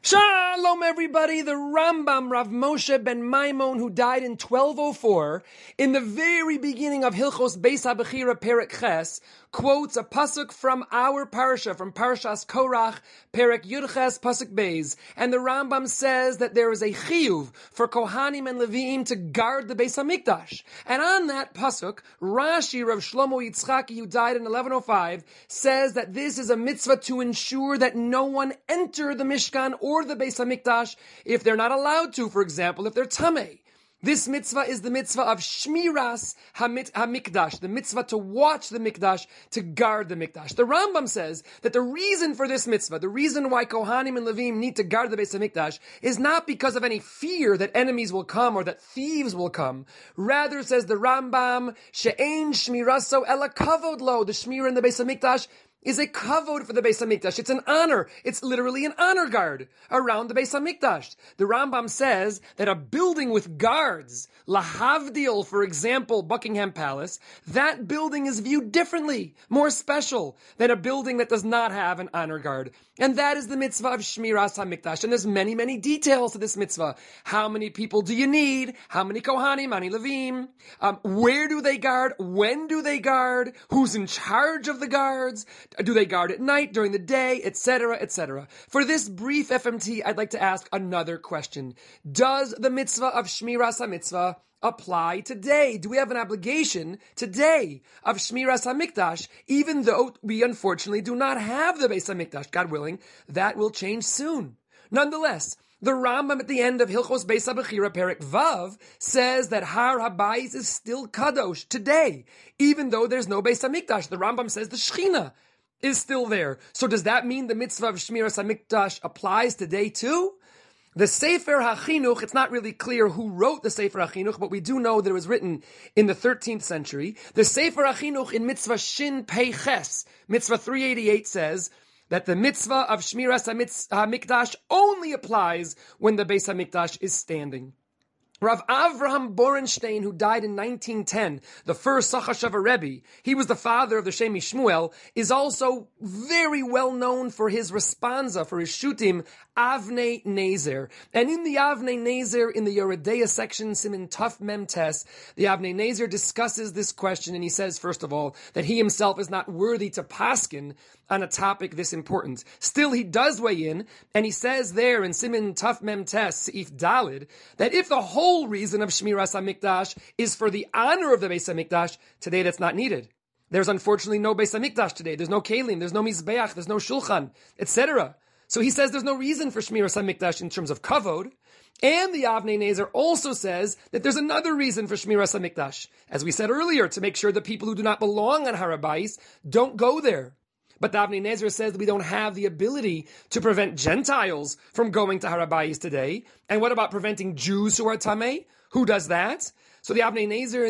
Shalom, everybody. The Rambam, Rav Moshe ben Maimon, who died in 1204, in the very beginning of Hilchos Beis HaBechira Perek Ches, quotes a pasuk from our parasha, from Parashas Korach, Perek Yud Ches, pasuk Beis, and the Rambam says that there is a chiyuv for Kohanim and Leviim to guard the Beis HaMikdash. And on that pasuk, Rashi, Rav Shlomo Yitzchaki, who died in 1105, says that this is a mitzvah to ensure that no one enter the Mishkan or the Beis HaMikdash if they're not allowed to, for example, if they're tamei. This mitzvah is the mitzvah of Shmiras HaMikdash, the mitzvah to watch the Mikdash, to guard the Mikdash. The Rambam says that the reason for this mitzvah, the reason why Kohanim and Levim need to guard the Beis HaMikdash, is not because of any fear that enemies will come or that thieves will come. Rather, says the Rambam, She'ein Shmiraso Ela Kavod Lo, the Shmira in the Beis HaMikdash is a kavod for the Beis HaMikdash. It's an honor. It's literally an honor guard around the Beis HaMikdash. The Rambam says that a building with guards, lahavdil, for example, Buckingham Palace, that building is viewed differently, more special than a building that does not have an honor guard. And that is the mitzvah of Shmiras HaMikdash. And there's many, many details to this mitzvah. How many people do you need? How many Kohanim, how many Levim? Where do they guard? When do they guard? Who's in charge of the guards? Do they guard at night, during the day, etc., etc.? For this brief FMT, I'd like to ask another question. Does the mitzvah of Shmiras HaMitzvah apply today? Do we have an obligation today of Shmiras HaMikdash, even though we unfortunately do not have the Beis HaMikdash? God willing, that will change soon. Nonetheless, the Rambam at the end of Hilchos Beis HaBechira Perek Vav says that Har HaBayis is still Kadosh today, even though there's no Beis HaMikdash. The Rambam says the Shechina is still there. So does that mean the mitzvah of Shmiras HaMikdash applies today too? The Sefer HaChinuch, it's not really clear who wrote the Sefer HaChinuch, but we do know that it was written in the 13th century. The Sefer HaChinuch in Mitzvah Shin Pei Ches, Mitzvah 388 says that the mitzvah of Shmiras HaMikdash only applies when the Beis HaMikdash is standing. Rav Avraham Borenstein, who died in 1910, the first Sachashavar Rebbe, he was the father of the Shemi Shmuel, is also very well known for his responsa, for his shutim, Avnei Nezer. And in the Avnei Nezer, in the Yoredeya section, Siman Tuf Mem Tes, the Avnei Nezer discusses this question, and he says, first of all, that he himself is not worthy to paskin on a topic this important. Still, he does weigh in, and he says there in Siman Tuf Mem Tes, Seif Dalid, that if the whole reason of Shmiras HaMikdash is for the honor of the Beis HaMikdash, today that's not needed. There's unfortunately no Beis HaMikdash today. There's no Kelim, there's no Mizbeach, there's no Shulchan, etc. So he says there's no reason for Shmiras HaMikdash in terms of kavod. And the Avnei Nezer also says that there's another reason for Shmiras HaMikdash. As we said earlier, to make sure the people who do not belong on Har HaBayis don't go there. But the Avnei Nezer says that we don't have the ability to prevent Gentiles from going to Har HaBayis today. And what about preventing Jews who are Tamei? Who does that? So the Avnei Nezer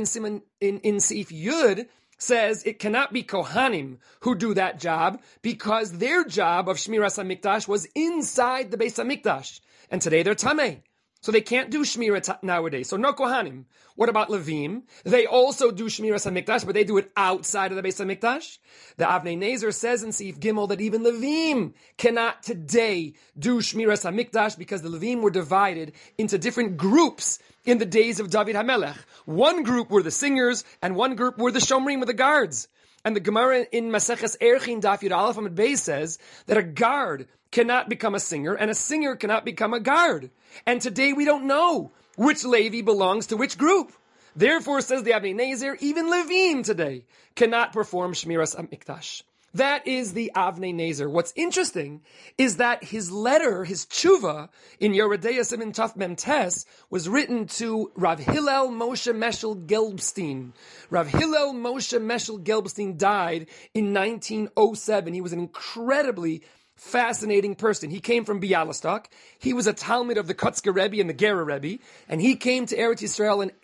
in Seif Yud says it cannot be Kohanim who do that job because their job of Shmiras HaMikdash was inside the Beis HaMikdash. And today they're Tamei. So they can't do Shmira nowadays. So no Kohanim. What about Levim? They also do Shmiras HaMikdash, but they do it outside of the Beis HaMikdash. The Avnei Nezer says in Seif Gimel that even Levim cannot today do Shmiras HaMikdash because the Levim were divided into different groups in the days of David HaMelech. One group were the singers, and one group were the Shomrim, with the guards. And the Gemara in Maseches Erchin Daf Yud Aleph Amud Beis says that a guard cannot become a singer, and a singer cannot become a guard. And today we don't know which Levi belongs to which group. Therefore, says the Avnei Nezer, even Levim today cannot perform Shmiras HaMikdash. That is the Avnei Nezer. What's interesting is that his letter, his tshuva, in Yoredeya Siman Tuf Mem Tes, was written to Rav Hillel Moshe Meshel Gelbstein. Rav Hillel Moshe Meshel Gelbstein died in 1907. He was an incredibly fascinating person. He came from Bialystok. He was a Talmud of the Kotzker Rebbe and the Gera Rebbe, and he came to Eretz Yisrael in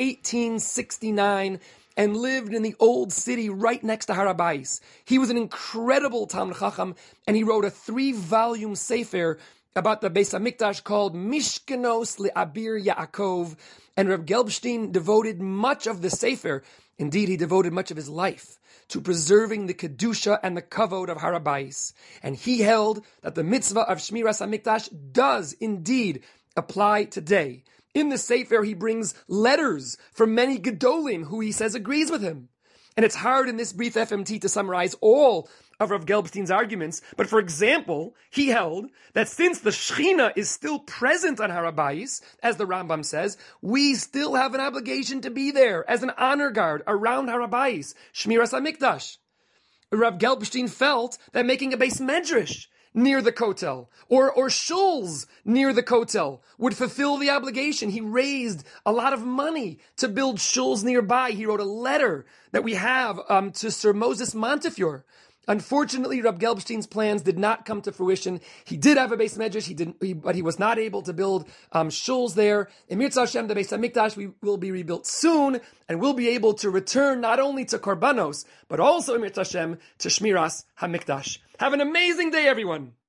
1869 and lived in the old city right next to Har HaBayis. He was an incredible Talmud Chacham, and he wrote a 3-volume sefer about the Beis HaMikdash called Mishkenos Le'abir Yaakov, and Reb Gelbstein devoted much of the Sefer, indeed he devoted much of his life, to preserving the Kedusha and the Kavod of Har HaBayis. And he held that the mitzvah of Shmiras HaMikdash does indeed apply today. In the Sefer, he brings letters from many Gedolim who he says agrees with him. And it's hard in this brief FMT to summarize all of Rav Gelbstein's arguments, but for example, he held that since the Shechina is still present on Har HaBayis, as the Rambam says, we still have an obligation to be there as an honor guard around Har HaBayis, Shmiras HaMikdash. Rav Gelbstein felt that making a Beis Medrash near the Kotel, or shuls near the Kotel, would fulfill the obligation. He raised a lot of money to build shuls nearby. He wrote a letter that we have to Sir Moses Montefiore. Unfortunately, Rab Gelbstein's plans did not come to fruition. He did have a Beis Medrash, but he was not able to build shuls there. In Mirza Hashem, the Beis HaMikdash will be rebuilt soon, and we'll be able to return not only to Korbanos, but also in Mirza Hashem to Shmiras HaMikdash. Have an amazing day, everyone!